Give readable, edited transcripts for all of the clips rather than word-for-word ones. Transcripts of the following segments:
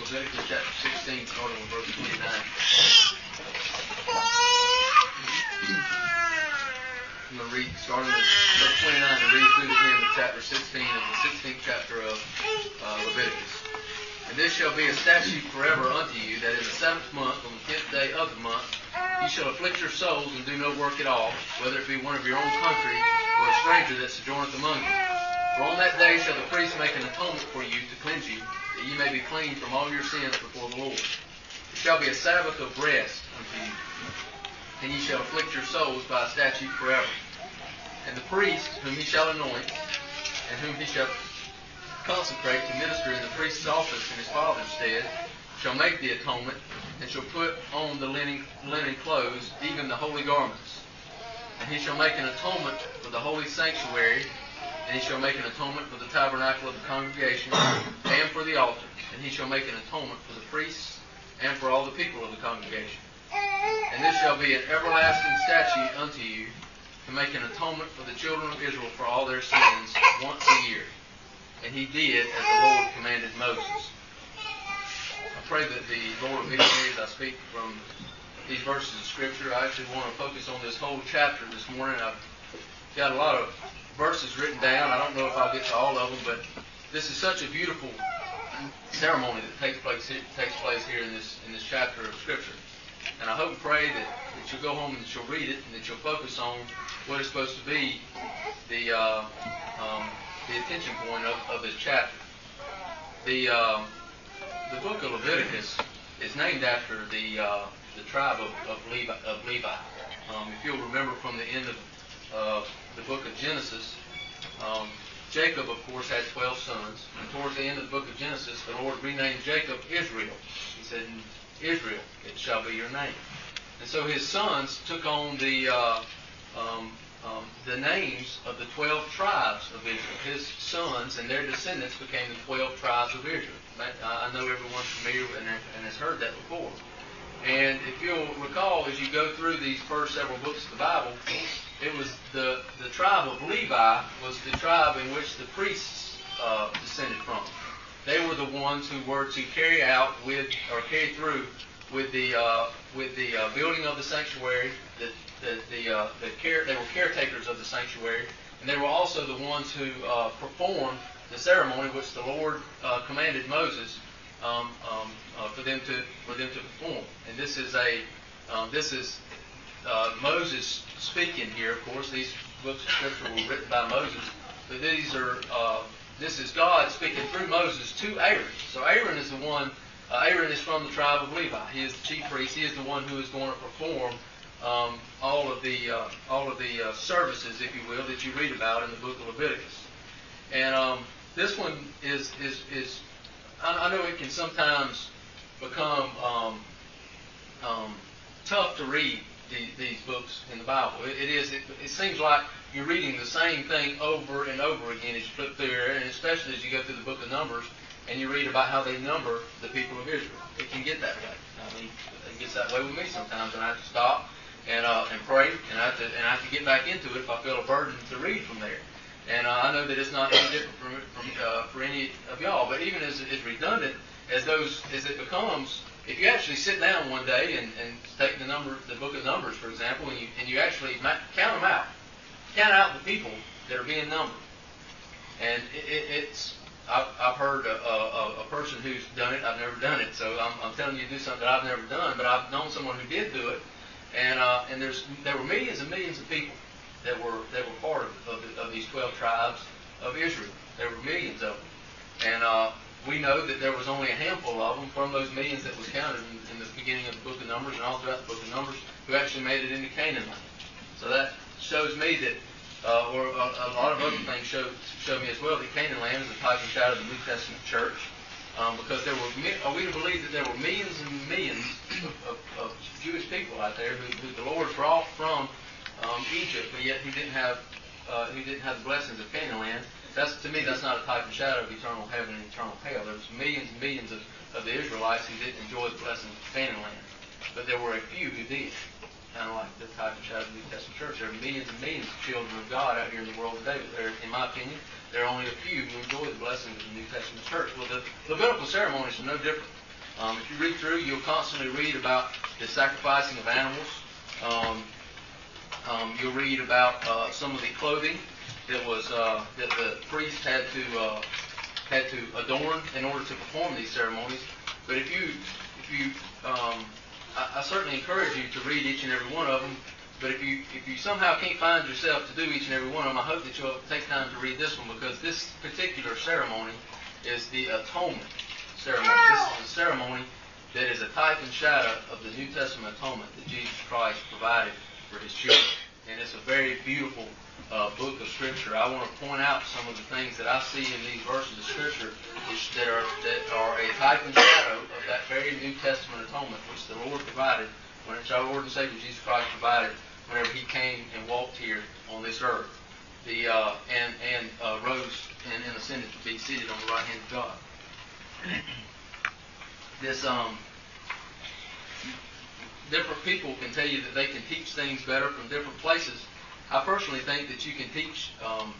Leviticus chapter 16, starting with verse 29. I'm going to read, starting with verse 29, and read through the end of chapter 16 of the 16th chapter of Leviticus. And this shall be a statute forever unto you, that in the 7th month, on the 10th day of the month, ye shall afflict your souls and do no work at all, whether it be one of your own country or a stranger that sojourneth among you. For on that day shall the priest make an atonement for you to cleanse you, that ye may be clean from all your sins before the Lord. It shall be a Sabbath of rest unto you, and ye shall afflict your souls by a statute forever. And the priest, whom he shall anoint, and whom he shall consecrate to minister in the priest's office in his father's stead, shall make the atonement, and shall put on the linen clothes, even the holy garments. And he shall make an atonement for the holy sanctuary, and he shall make an atonement for the tabernacle of the congregation, and for the altar. And he shall make an atonement for the priests, and for all the people of the congregation. And this shall be an everlasting statute unto you, to make an atonement for the children of Israel for all their sins once a year. And he did as the Lord commanded Moses. I pray that the Lord will be with me as I speak from these verses of Scripture. I actually want to focus on this whole chapter this morning. I've got a lot of verses written down. I don't know if I'll get to all of them, but this is such a beautiful ceremony that takes place here in this chapter of Scripture. And I hope and pray that you'll go home and that you'll read it and that you'll focus on what is supposed to be the attention point of this chapter. The book of Leviticus is named after the tribe of Levi. If you'll remember from the end of the book of Genesis, Jacob, of course, had 12 sons. And towards the end of the book of Genesis, the Lord renamed Jacob Israel. He said, Israel, it shall be your name. And so his sons took on the names of the 12 tribes of Israel. His sons and their descendants became the 12 tribes of Israel. I know everyone's familiar and has heard that before. And if you'll recall, as you go through these first several books of the Bible, it was the tribe of Levi was the tribe in which the priests descended from. They were the ones who were to carry through with the building of the sanctuary. They were caretakers of the sanctuary, and they were also the ones who performed the ceremony which the Lord commanded Moses for them to perform. And this is Moses speaking here. Of course, these books of Scripture were written by Moses, but this is God speaking through Moses to Aaron. So Aaron is the one. Aaron is from the tribe of Levi. He is the chief priest. He is the one who is going to perform all of the services, if you will, that you read about in the book of Leviticus. And this one is I know it can sometimes become tough to read these books in the Bible. It seems like you're reading the same thing over and over again as you flip through there, and especially as you go through the book of Numbers and you read about how they number the people of Israel. It can get that way. I mean, it gets that way with me sometimes, and I have to stop and pray, and I have to get back into it if I feel a burden to read from there. And I know that it's not any different for any of y'all, but even as redundant as it becomes, if you actually sit down one day and take the book of Numbers, for example, and you actually count them out, count out the people that are being numbered, and I've heard a person who's done it. I've never done it, so I'm telling you to do something that I've never done, but I've known someone who did do it, and there were millions and millions of people that were part of these 12 tribes of Israel. There were millions of them, and we know that there was only a handful of them from those millions that was counted in the beginning of the book of Numbers and all throughout the book of Numbers who actually made it into Canaan land. So that shows me that, or a lot of other things show me as well, that Canaan land is a type and shadow of the New Testament church, because are we to believe that there were millions and millions of Jewish people out there who the Lord brought from Egypt, but yet he didn't have the blessings of Canaan land. To me, that's not a type and shadow of eternal heaven and eternal hell. There's millions and millions of the Israelites who didn't enjoy the blessings of Canaan land, but there were a few who did. Kind of like the type and shadow of the New Testament church. There are millions and millions of children of God out here in the world today, but in my opinion, there are only a few who enjoy the blessings of the New Testament church. Well, the Levitical ceremonies are no different. If you read through, you'll constantly read about the sacrificing of animals. You'll read about some of the clothing that the priest had to adorn in order to perform these ceremonies. But I certainly encourage you to read each and every one of them. But if you somehow can't find yourself to do each and every one of them, I hope that you'll take time to read this one, because this particular ceremony is the atonement ceremony. This is a ceremony that is a type and shadow of the New Testament atonement that Jesus Christ provided for His children. And it's a very beautiful book of Scripture. I want to point out some of the things that I see in these verses of Scripture that are a type and shadow of that very New Testament atonement which the Lord provided, which our Lord and Savior Jesus Christ provided whenever He came and walked here on this earth, and rose and ascended to be seated on the right hand of God. Different people can tell you that they can teach things better from different places. I personally think that you can teach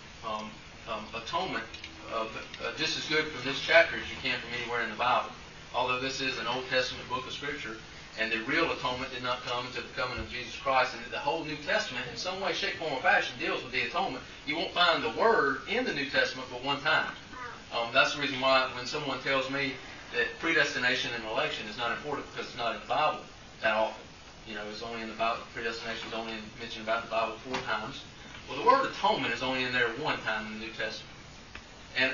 atonement just as good from this chapter as you can from anywhere in the Bible. Although this is an Old Testament book of Scripture, and the real atonement did not come until the coming of Jesus Christ, and the whole New Testament, in some way, shape, form, or fashion, deals with the atonement. You won't find the word in the New Testament but one time. That's the reason why when someone tells me that predestination and election is not important because it's not in the Bible that often. It's only in the Bible. Predestination is only mentioned about in the Bible 4 times. Well, the word atonement is only in there 1 time in the New Testament. And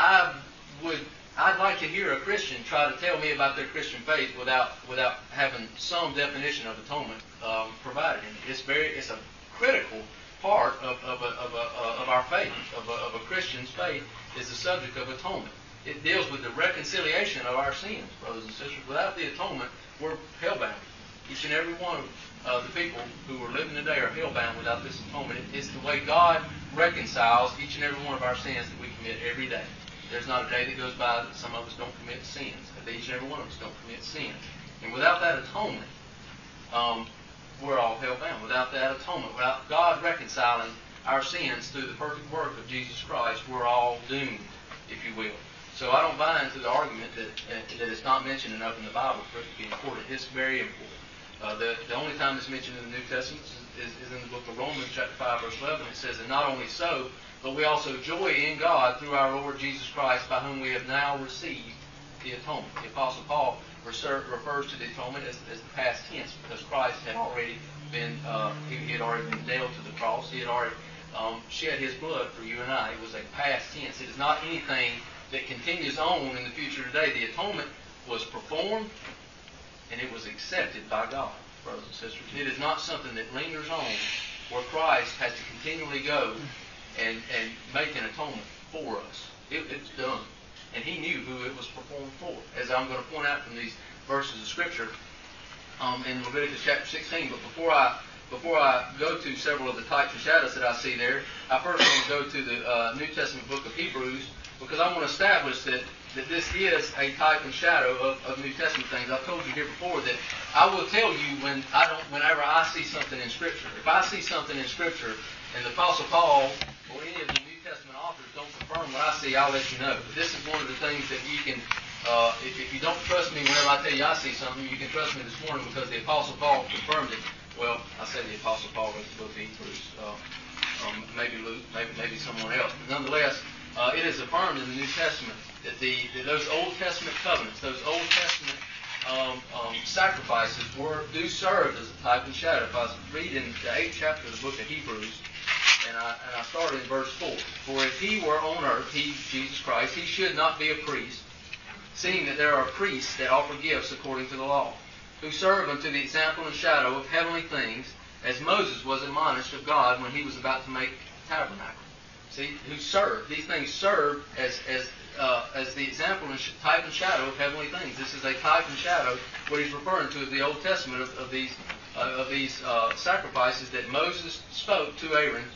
I'd like to hear a Christian try to tell me about their Christian faith without having some definition of atonement provided in it. It's a critical part of our faith, of a Christian's faith, is the subject of atonement. It deals with the reconciliation of our sins, brothers and sisters. Without the atonement, we're hellbound. Each and every one of the people who are living today are hellbound without this atonement. It's the way God reconciles each and every one of our sins that we commit every day. There's not a day that goes by that some of us don't commit sins. Each and every one of us don't commit sins. And without that atonement, we're all hellbound. Without that atonement, without God reconciling our sins through the perfect work of Jesus Christ, we're all doomed, if you will. So I don't buy into the argument that it's not mentioned enough in the Bible for it to be important. It's very important. The only time it's mentioned in the New Testament is in the book of Romans, chapter 5, verse 11. It says, and not only so, but we also joy in God through our Lord Jesus Christ, by whom we have now received the atonement. The Apostle Paul refers to the atonement as the past tense, because Christ had already been he had already been nailed to the cross. He had already shed His blood for you and I. It was a past tense. It is not anything that continues on in the future today. The atonement was performed, and it was accepted by God, brothers and sisters. It is not something that lingers on, where Christ has to continually go and make an atonement for us. It's done. And He knew who it was performed for, as I'm going to point out from these verses of Scripture in Leviticus chapter 16. But before I go to several of the types and shadows that I see there, I first want to go to the New Testament book of Hebrews, because I want to establish that this is a type and shadow of New Testament things. I've told you here before that I will tell you whenever I see something in Scripture. If I see something in Scripture and the Apostle Paul or any of the New Testament authors don't confirm what I see, I'll let you know. But this is one of the things that you can, if you don't trust me whenever I tell you I see something, you can trust me this morning because the Apostle Paul confirmed it. Well, I said the Apostle Paul wrote the book of Hebrews. Maybe Luke, maybe someone else. But nonetheless, it is affirmed in the New Testament that those Old Testament covenants, those Old Testament sacrifices do serve as a type and shadow. If I read in the 8th chapter of the book of Hebrews, and I started in verse 4. For if He were on earth, He, Jesus Christ, He should not be a priest, seeing that there are priests that offer gifts according to the law, who serve unto the example and shadow of heavenly things, as Moses was admonished of God when he was about to make the tabernacle. See, who serve. These things serve as the example and type and shadow of heavenly things. This is a type and shadow. What he's referring to is the Old Testament of these sacrifices that Moses spoke to Aaron,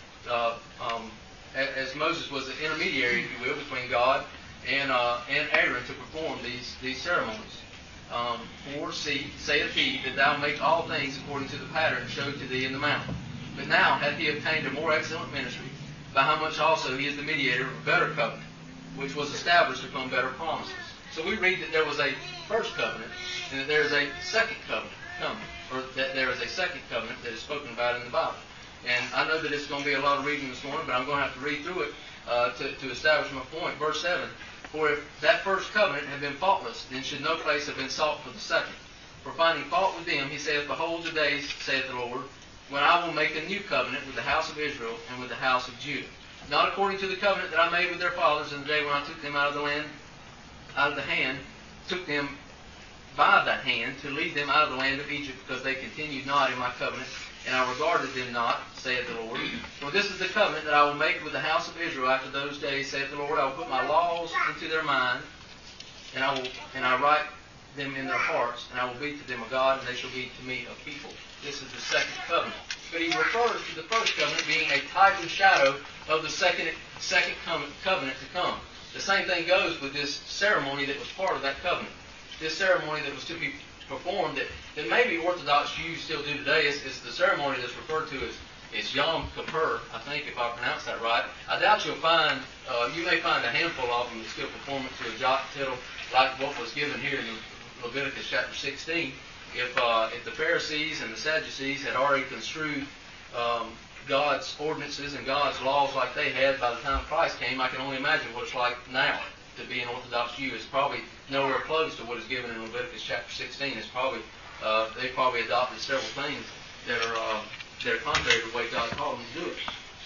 as Moses was the intermediary, if you will, between God and Aaron to perform these ceremonies. For see, saith He, that thou make all things according to the pattern showed to thee in the mount. But now hath He obtained a more excellent ministry, by how much also He is the mediator of a better covenant, which was established upon better promises. So we read that there was a first covenant and that there is a second covenant coming, or that there is a second covenant that is spoken about in the Bible. And I know that it's going to be a lot of reading this morning, but I'm going to have to read through it to establish my point. Verse 7, for if that first covenant had been faultless, then should no place have been sought for the second. For finding fault with them, he saith, behold, the days, saith the Lord, when I will make a new covenant with the house of Israel and with the house of Judah. Not according to the covenant that I made with their fathers in the day when I took them out of the land, out of the hand, took them by the hand to lead them out of the land of Egypt, because they continued not in my covenant, and I regarded them not, saith the Lord. For this is the covenant that I will make with the house of Israel after those days, saith the Lord. I will put my laws into their mind, and I write them in their hearts, and I will be to them a God, and they shall be to me a people. This is the second covenant. But he refers to the first covenant being a type and shadow of the second covenant to come. The same thing goes with this ceremony that was part of that covenant. This ceremony that was to be performed that maybe Orthodox Jews still do today is the ceremony that's referred to as Yom Kippur, I think, if I pronounce that right. I doubt you may find a handful of them that still perform it to a jot and tittle, like what was given here in Leviticus chapter 16. If the Pharisees and the Sadducees had already construed God's ordinances and God's laws like they had by the time Christ came, I can only imagine what it's like now to be an Orthodox Jew. It's probably nowhere close to what is given in Leviticus chapter 16. It's probably they probably adopted several things that are contrary to the way God called them to do it.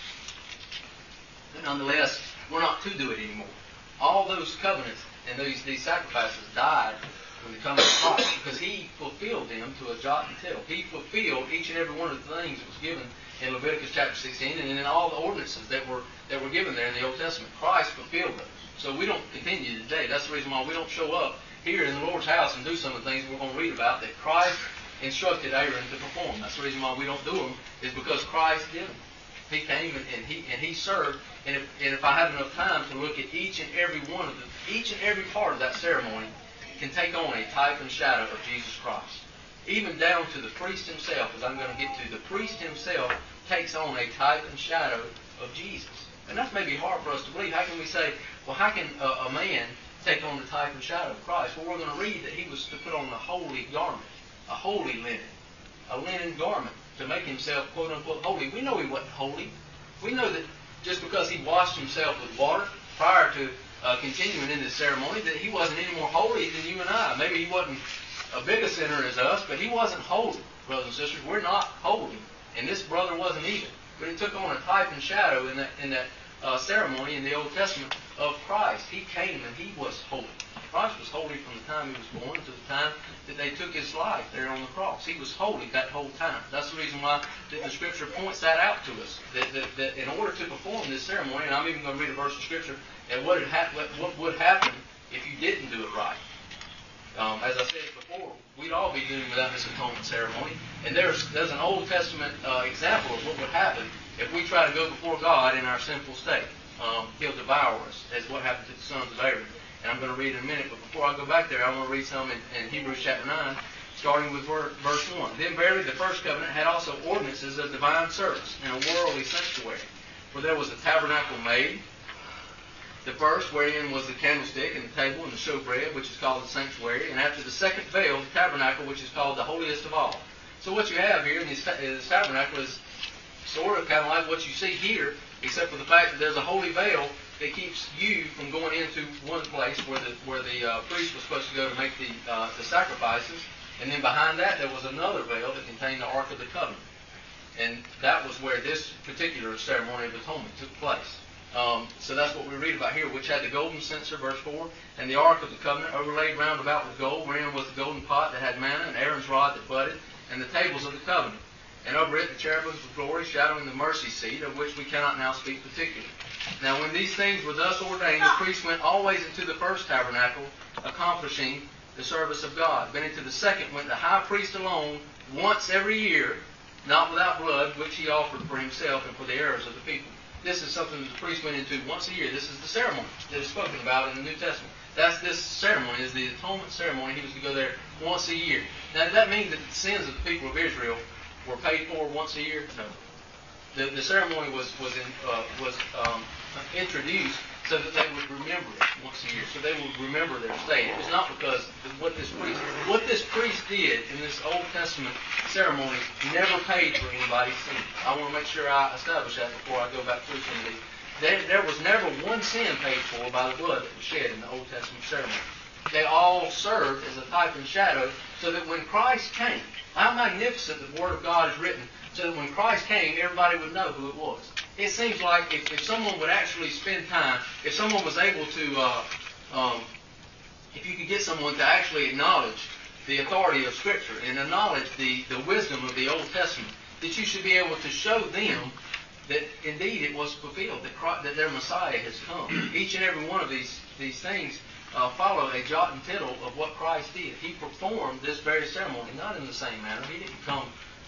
But nonetheless, we're not to do it anymore. All those covenants and these sacrifices died when the coming of Christ, because he fulfilled them to a jot and tittle. He fulfilled each and every one of the things that was given in Leviticus chapter 16, and in all the ordinances that were given there in the Old Testament. Christ fulfilled those. So we don't continue today. That's the reason why we don't show up here in the Lord's house and do some of the things we're going to read about that Christ instructed Aaron to perform. That's the reason why we don't do them, is because Christ did them. He came and he served. And if I have enough time to look at each and every part of that ceremony, can take on a type and shadow of Jesus Christ. Even down to the priest himself, as I'm going to get to, the priest himself takes on a type and shadow of Jesus. And that's maybe hard for us to believe. How can we say, well, how can a man take on the type and shadow of Christ? Well, we're going to read that he was to put on a holy garment, a holy linen, a linen garment, to make himself, quote unquote, holy. We know he wasn't holy. We know that just because he washed himself with water prior to continuing in this ceremony, that he wasn't any more holy than you and I. Maybe he wasn't a big a sinner as us, but he wasn't holy, brothers and sisters. We're not holy, and this brother wasn't either. But he took on a type and shadow in that ceremony in the Old Testament of Christ. He came and he was holy. Christ was holy from the time he was born to the time that they took his life there on the cross. He was holy that whole time. That's the reason why the Scripture points that out to us, that in order to perform this ceremony, and I'm even going to read a verse of Scripture, and what would happen if you didn't do it right. As I said before, we'd all be doomed without this atonement ceremony. And there's an Old Testament example of what would happen if we try to go before God in our sinful state. He'll devour us, as what happened to the sons of Aaron. And I'm going to read in a minute, but before I go back there, I want to read some in Hebrews chapter 9, starting with verse 1. Then verily the first covenant had also ordinances of divine service and a worldly sanctuary. For there was a tabernacle made, the first, wherein was the candlestick and the table and the showbread, which is called the sanctuary, and after the second veil, the tabernacle, which is called the holiest of all. So what you have here in this tabernacle is sort of kind of like what you see here, except for the fact that there's a holy veil that keeps you from going into one place where the priest was supposed to go to make the sacrifices, and then behind that there was another veil that contained the Ark of the Covenant, and that was where this particular ceremony of atonement took place. So that's what we read about here, which had the golden censer, verse 4, and the Ark of the Covenant overlaid round about with gold, wherein was the golden pot that had manna, and Aaron's rod that budded, and the tables of the covenant. And over it the cherubims of glory, shadowing the mercy seat, of which we cannot now speak particularly. Now when these things were thus ordained, the priest went always into the first tabernacle, accomplishing the service of God. But into the second went the high priest alone, once every year, not without blood, which he offered for himself and for the errors of the people. This is something that the priest went into once a year. This is the ceremony that is spoken about in the New Testament. That's this ceremony, is the atonement ceremony. He was to go there once a year. Now, did that mean that the sins of the people of Israel were paid for once a year? No. The ceremony was introduced so that they would remember it once a year, so they would remember their state. It was not because what this priest did in this Old Testament ceremony never paid for anybody's sin. I want to make sure I establish that before I go back through some of these. There was never one sin paid for by the blood that was shed in the Old Testament ceremony. They all served as a type and shadow so that when Christ came, how magnificent the Word of God is written, so that when Christ came, everybody would know who it was. It seems like if someone would actually spend time, if someone was able to, if you could get someone to actually acknowledge the authority of Scripture and acknowledge the wisdom of the Old Testament, that you should be able to show them that indeed it was fulfilled, that their Messiah has come. Each and every one of these things follow a jot and tittle of what Christ did. He performed this very ceremony, not in the same manner. He didn't come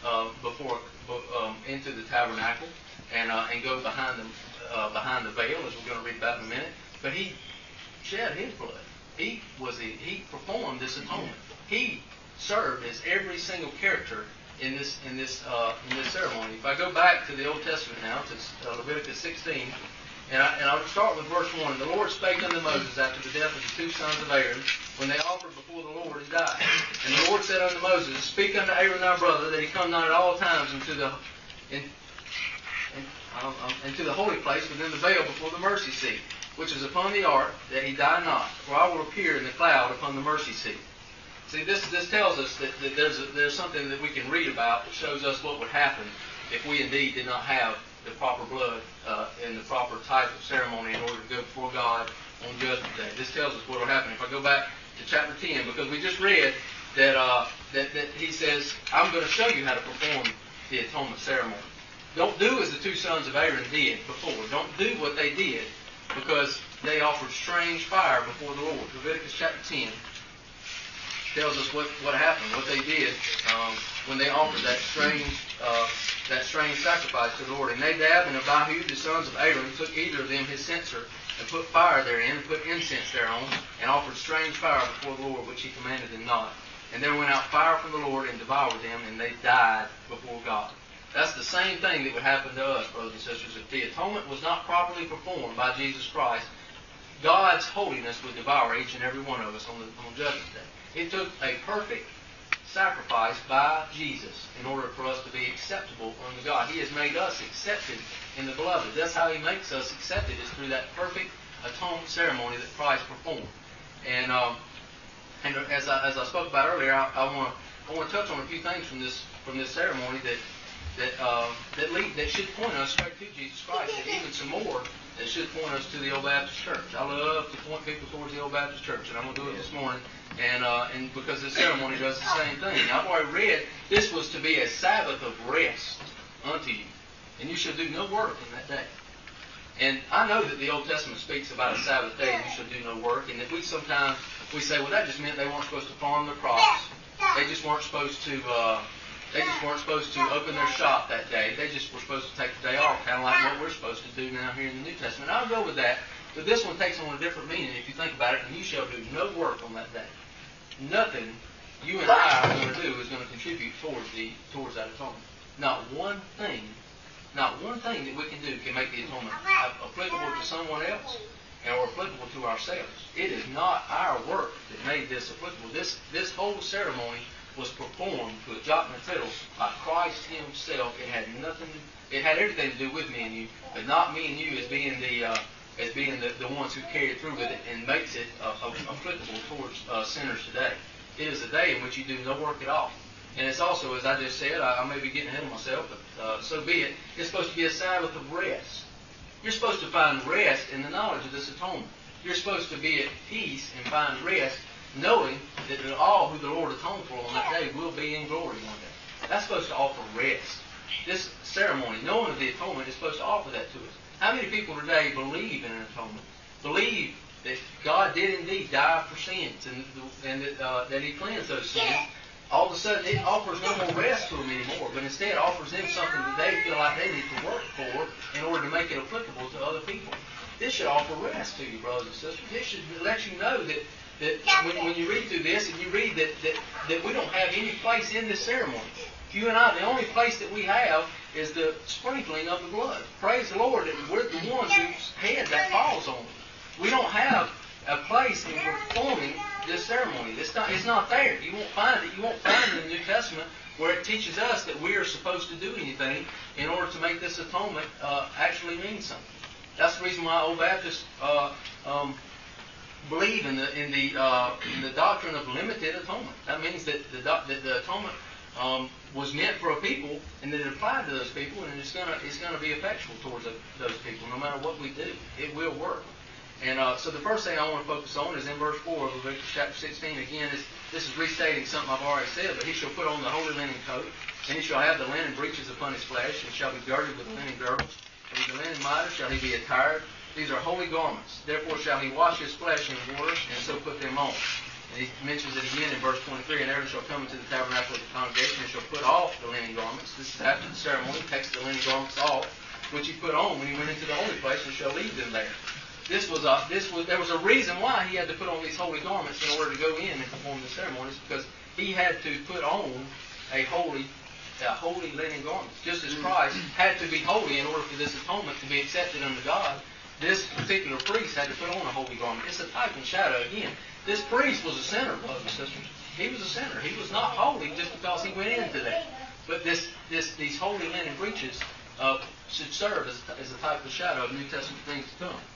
into the tabernacle and go behind the veil, as we're going to read about in a minute. But he shed his blood. He performed this atonement. He served as every single character in this ceremony. If I go back to the Old Testament now, to Leviticus 16, and I'll start with verse 1. The Lord spake unto Moses after the death of the two sons of Aaron, when they offered before the Lord and died. And the Lord said unto Moses, Speak unto Aaron thy brother, that he come not at all times into the holy place within the veil before the mercy seat, which is upon the ark, that he die not. For I will appear in the cloud upon the mercy seat. See, this tells us that there's something that we can read about that shows us what would happen if we indeed did not have the proper blood and the proper type of ceremony in order to go before God on Judgment Day. This tells us what will happen. If I go back to chapter 10, because we just read that he says, I'm going to show you how to perform the atonement ceremony. Don't do as the two sons of Aaron did before. Don't do what they did, because they offered strange fire before the Lord. Leviticus chapter 10 tells us what happened, what they did when they offered that strange sacrifice to the Lord. And Nadab and Abihu, the sons of Aaron, took either of them his censer and put fire therein and put incense thereon, and offered strange fire before the Lord, which he commanded them not. And there went out fire from the Lord and devoured them, and they died before God. That's the same thing that would happen to us, brothers and sisters. If the atonement was not properly performed by Jesus Christ, God's holiness would devour each and every one of us on Judgment Day. It took a perfect sacrifice by Jesus in order for us to be acceptable unto God. He has made us accepted in the Beloved. That's how He makes us accepted, is through that perfect atonement ceremony that Christ performed. And as I spoke about earlier, I want to touch on a few things from this ceremony that should point us straight to Jesus Christ, and even some more that should point us to the Old Baptist Church. I love to point people towards the Old Baptist Church, and I'm going to do it this morning. And because this ceremony does the same thing. I've already read this was to be a Sabbath of rest unto you, and you shall do no work in that day. And I know that the Old Testament speaks about a Sabbath day and you shall do no work, and that we sometimes say, well, that just meant they weren't supposed to farm their crops. They just weren't supposed to open their shop that day. They just were supposed to take the day off, kind of like what we're supposed to do now here in the New Testament. I'll go with that, but this one takes on a different meaning if you think about it. And you shall do no work on that day. Nothing you and I are going to do is going to contribute towards that atonement. Not one thing that we can do can make the atonement applicable to someone else or applicable to ourselves. It is not our work that made this applicable. This whole ceremony was performed to a jot and a tittle by Christ Himself. It had everything to do with me and you, but not me and you as being the ones who carry it through with it and makes it applicable towards sinners today. It is a day in which you do no work at all. And it's also, as I just said, I may be getting ahead of myself, but so be it. It's supposed to be a Sabbath of rest. You're supposed to find rest in the knowledge of this atonement. You're supposed to be at peace and find rest knowing that all who the Lord atoned for on that day will be in glory one day. That's supposed to offer rest. This ceremony, knowing of the atonement, is supposed to offer that to us. How many people today believe in an atonement? Believe that God did indeed die for sins and that He cleansed those sins. All of a sudden, it offers no more rest to them anymore, but instead offers them something that they feel like they need to work for in order to make it applicable to other people. This should offer rest to you, brothers and sisters. This should let you know that when you read through this and you read that we don't have any place in this ceremony. You and I, the only place that we have is the sprinkling of the blood. Praise the Lord that we're the ones whose head that falls on. We don't have a place in performing this ceremony. It's not there. You won't find it. You won't find it in the New Testament where it teaches us that we are supposed to do anything in order to make this atonement actually mean something. That's the reason why Old Baptists believe in the doctrine of limited atonement. That means that the atonement was meant for a people, and that it applied to those people, and it's gonna be effectual towards those people, no matter what we do. It will work. And so the first thing I want to focus on is in verse 4 of Leviticus chapter 16. Again, this is restating something I've already said, but he shall put on the holy linen coat, and he shall have the linen breeches upon his flesh, and shall be girded with linen girdles, and with the linen mitre shall he be attired. These are holy garments. Therefore shall he wash his flesh in water, and so put them on. And he mentions it again in verse 23, and Aaron shall come into the tabernacle of the congregation, and shall put off the linen garments. This is after the ceremony. He takes the linen garments off, which he put on when he went into the holy place, and shall leave them there. There was a reason why he had to put on these holy garments in order to go in and perform the ceremonies, because he had to put on a holy linen garment. Just as Christ had to be holy in order for this atonement to be accepted unto God, this particular priest had to put on a holy garment. It's a type and shadow. Again, this priest was a sinner, brothers and sisters. He was a sinner. He was not holy just because he went into that. But these holy linen breeches should serve as a type and shadow of New Testament things to come.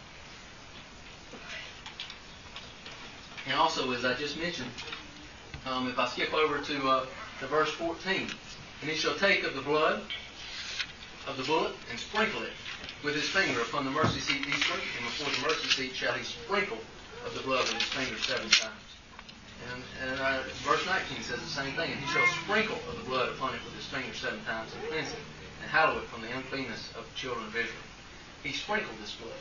And also, as I just mentioned, if I skip over to verse 14, and he shall take of the blood of the bullock and sprinkle it with his finger upon the mercy seat eastward, and before the mercy seat shall he sprinkle of the blood with his finger 7 times. And verse 19 says the same thing, and he shall sprinkle of the blood upon it with his finger 7 times, and cleanse it, and hallow it from the uncleanness of the children of Israel. He sprinkled this blood.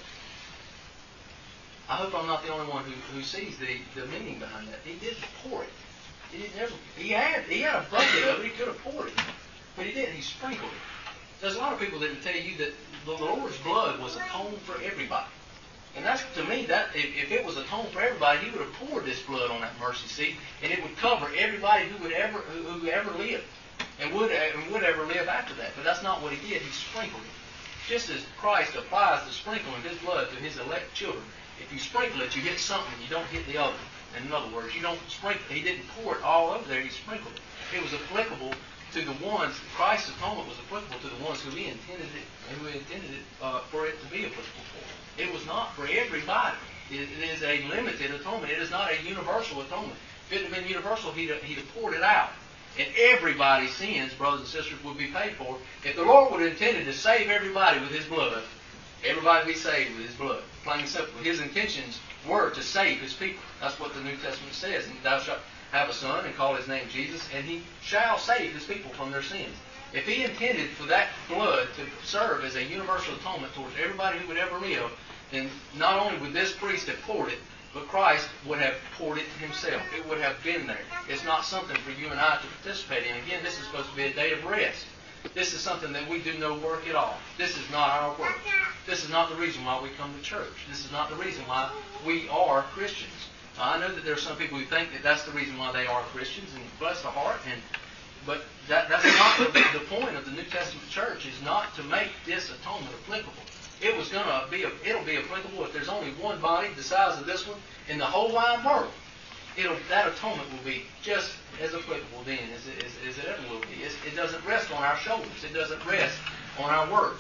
I hope I'm not the only one who sees the meaning behind that. He didn't pour it. He had a bucket of it. He could have poured it, but he didn't. He sprinkled it. There's a lot of people that will tell you that the Lord's blood was atoned for everybody, and that's, to me, that if it was atoned for everybody, he would have poured this blood on that mercy seat, and it would cover everybody who ever lived and would ever live after that. But that's not what he did. He sprinkled it, just as Christ applies the sprinkling of his blood to his elect children. If you sprinkle it, you hit something, you don't hit the other. In other words, you don't sprinkle. He didn't pour it all over there. He sprinkled it. It was applicable to the ones. Christ's atonement was applicable to the ones who he intended it, for it to be applicable for. It was not for everybody. It is a limited atonement. It is not a universal atonement. If it had been universal, he'd have poured it out, and everybody's sins, brothers and sisters, would be paid for. If the Lord would have intended to save everybody with his blood, everybody would be saved with his blood. Plain and simple. His intentions were to save his people. That's what the New Testament says. And thou shalt have a son and call his name Jesus, and he shall save his people from their sins. If he intended for that blood to serve as a universal atonement towards everybody who would ever live, then not only would this priest have poured it, but Christ would have poured it himself. It would have been there. It's not something for you and I to participate in. Again, this is supposed to be a day of rest. This is something that we do no work at all. This is not our work. This is not the reason why we come to church. This is not the reason why we are Christians. I know that there are some people who think that that's the reason why they are Christians, and bless the heart. But that's not the point of the New Testament church. Is not to make this atonement applicable. It'll be applicable if there's only one body the size of this one in the whole wide world. That atonement will be just as applicable then as it ever will be. It doesn't rest on our shoulders. It doesn't rest on our works.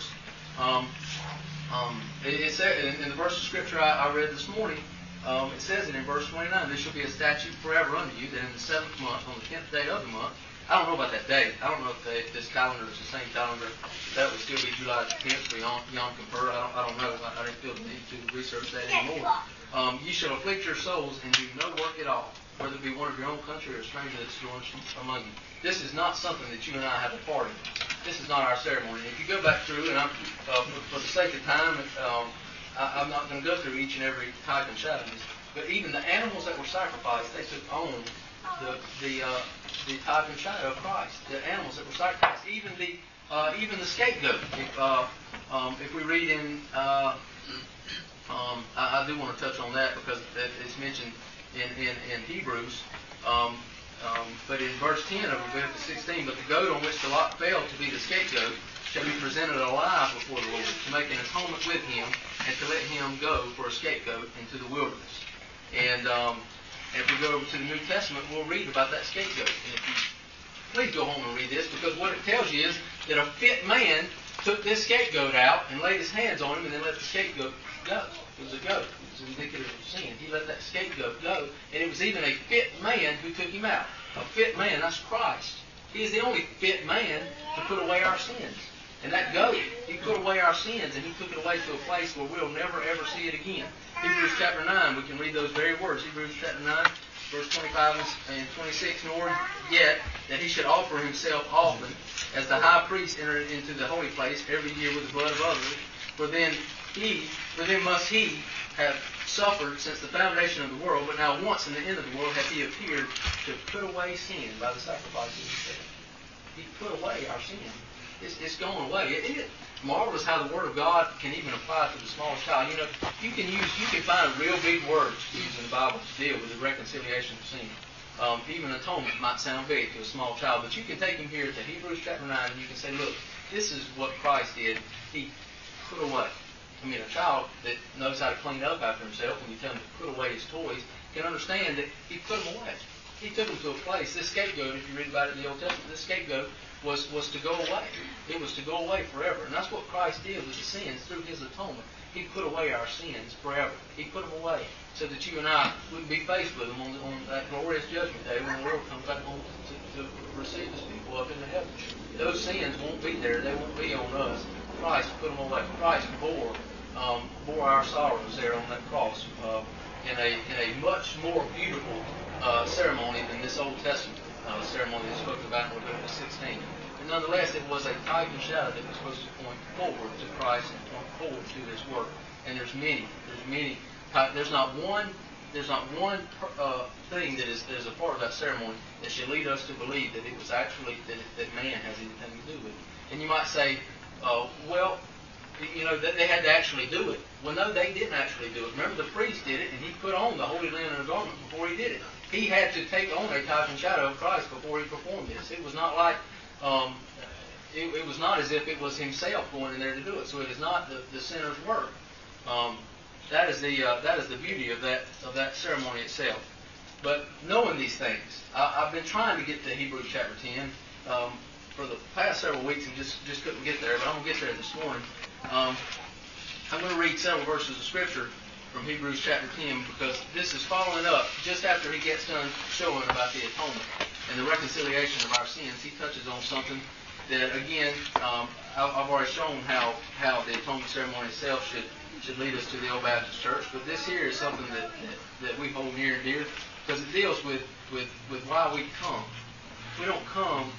It said in the verse of Scripture I read this morning, it says it in verse 29, "This shall be a statute forever unto you, that in the 7th month, on the 10th day of the month," I don't know about that day. I don't know if this calendar is the same calendar. That would still be July 10th for Yom Kippur. I don't know. I didn't feel the need to research that anymore. "You shall afflict your souls and do no work at all, whether it be one of your own country or a stranger that's joined among you." This is not something that you and I have a part in. This is not our ceremony. If you go back through, and for the sake of time, I'm not going to go through each and every type and shadow, but even the animals that were sacrificed, they took on the type and shadow of Christ. The animals that were sacrificed, even the scapegoat. If we read in, I do want to touch on that because it's mentioned in Hebrews. But in verse 10 of Leviticus 16, "But the goat on which the lot fell to be the scapegoat shall be presented alive before the Lord, to make an atonement with him, and to let him go for a scapegoat into the wilderness. And if we go over to the New Testament, we'll read about that scapegoat. And if you please go home and read this, because what it tells you is that a fit man took this scapegoat out and laid his hands on him and then let the scapegoat go. It was a goat. It was indicative of sin. He let that scapegoat go, and it was even a fit man who took him out. A fit man, that's Christ. He is the only fit man to put away our sins. And that goat, he put away our sins, and he took it away to a place where we'll never, ever see it again. Hebrews chapter 9, we can read those very words. Hebrews chapter 9, verse 25 and 26, nor yet that he should offer himself often, as the high priest entered into the holy place every year with the blood of others, for then must he have suffered since the foundation of the world, but now once in the end of the world hath he appeared to put away sin by the sacrifice of himself. He put away our sin. It's going away. It marvelous how the Word of God can even apply to the smallest child. You know, you can find real big words to use in the Bible to deal with the reconciliation of sin. Even atonement might sound big to a small child, but you can take him here to Hebrews chapter 9 and you can say, look, this is what Christ did. He put away. I mean, a child that knows how to clean up after himself, when you tell him to put away his toys, can understand that he put them away. He took them to a place. This scapegoat, if you read about it in the Old Testament, this scapegoat was to go away. It was to go away forever. And that's what Christ did with the sins through his atonement. He put away our sins forever. He put them away so that you and I wouldn't be faced with them on that glorious judgment day when the Lord comes back home to receive his people up into heaven. Those sins won't be there. They won't be on us. Christ put them away. Christ bore our sorrows there on that cross in a much more beautiful ceremony than this Old Testament ceremony that's spoken about in Leviticus 16. And nonetheless, it was a type and shadow that was supposed to point forward to Christ and point forward to this work. And there's many. There's not one thing that is a part of that ceremony that should lead us to believe that it was actually that man has anything to do with it. And you might say, well, you know, that they had to actually do it. Well, no, they didn't actually do it. Remember, the priest did it, and he put on the holy linen garment before he did it. He had to take on a type and shadow of Christ before he performed this. It was not like it was not as if it was himself going in there to do it. So it is not the sinner's work. That is the beauty of that ceremony itself. But knowing these things, I've been trying to get to Hebrews chapter 10 for the past several weeks and just couldn't get there. But I'm going to get there this morning. I'm going to read several verses of Scripture from Hebrews chapter 10 because this is following up just after he gets done showing about the atonement and the reconciliation of our sins. He touches on something that, again, I've already shown how the atonement ceremony itself should lead us to the Old Baptist Church. But this here is something that we hold near and dear because it deals with why we come. We don't come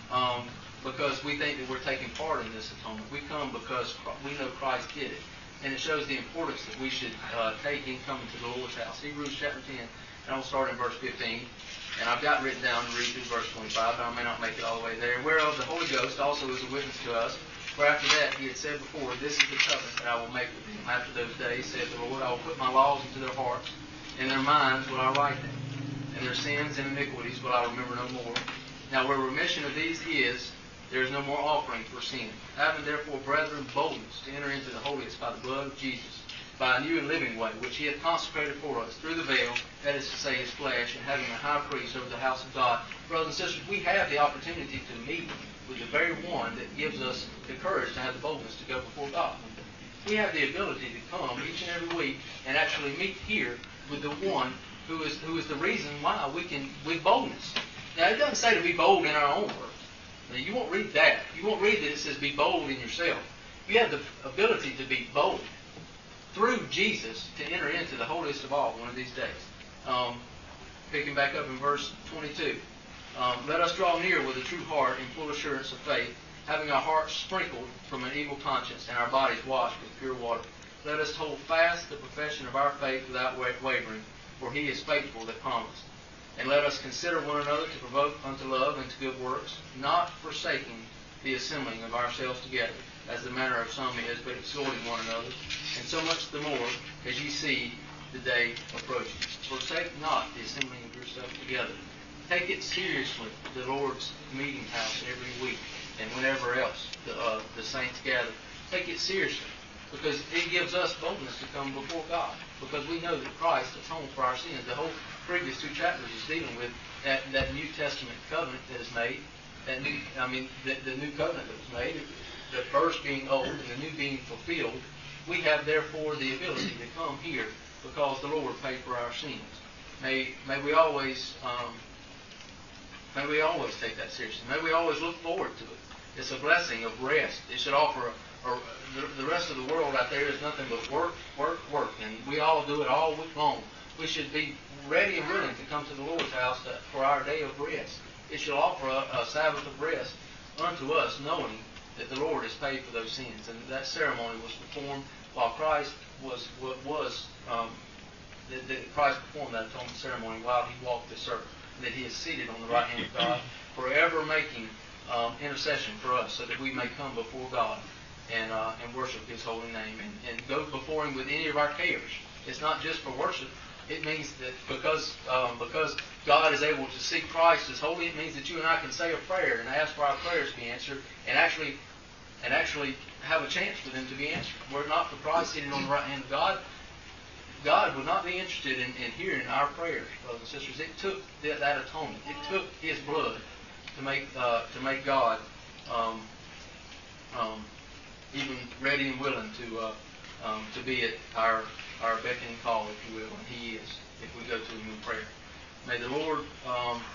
because we think that we're taking part in this atonement. We come because we know Christ did it. And it shows the importance that we should take in coming to the Lord's house. Hebrews chapter 10, and I'll start in verse 15. And I've got written down to read through verse 25, but I may not make it all the way there. Whereof the Holy Ghost also is a witness to us. For after that he had said before, this is the covenant that I will make with them. After those days, saith the Lord, I will put my laws into their hearts, and their minds will I write them. And their sins and iniquities will I remember no more. Now where remission of these is, there is no more offering for sin. Having therefore, brethren, boldness to enter into the holiest by the blood of Jesus, by a new and living way, which he hath consecrated for us through the veil, that is to say, his flesh, and having a high priest over the house of God. Brothers and sisters, we have the opportunity to meet with the very one that gives us the courage to have the boldness to go before God. We have the ability to come each and every week and actually meet here with the one who is the reason why we can, with boldness. Now, it doesn't say to be bold in our own work. Now, you won't read that. You won't read that it says be bold in yourself. You have the ability to be bold through Jesus to enter into the holiest of all one of these days. Picking back up in verse 22. Let us draw near with a true heart in full assurance of faith, having our hearts sprinkled from an evil conscience and our bodies washed with pure water. Let us hold fast the profession of our faith without wavering, for he is faithful that promised. And let us consider one another to provoke unto love and to good works, not forsaking the assembling of ourselves together, as the manner of some is, but exhorting one another, and so much the more as ye see the day approaching. Forsake not the assembling of yourselves together. Take it seriously, the Lord's meeting house every week. and whenever else the saints gather. Take it seriously, because it gives us boldness to come before God, because we know that Christ atoned for our sins. The whole previous 2 chapters is dealing with that New Testament covenant that is made. The new covenant that was made, the first being old and the new being fulfilled. We have therefore the ability to come here because the Lord paid for our sins. May we always take that seriously. May we always look forward to it. It's a blessing of rest. It should offer the rest of the world out there is nothing but work, work, work, and we all do it all week long. We should be ready and willing to come to the Lord's house for our day of rest. It should offer a Sabbath of rest unto us, knowing that the Lord has paid for those sins, and that ceremony was performed while Christ Christ performed that atonement ceremony while he walked this earth, and that he is seated on the right hand of God, forever making intercession for us, so that we may come before God and worship his holy name and go before him with any of our cares. It's not just for worship. It means that because God is able to see Christ as holy, it means that you and I can say a prayer and ask for our prayers to be answered, and actually have a chance for them to be answered. Were it not for Christ sitting on the right hand of God, God would not be interested in hearing our prayers, brothers and sisters. It took that atonement. It took his blood to make God even ready and willing to be at our beck and call, if you will, and he is, if we go to him in prayer. May the Lord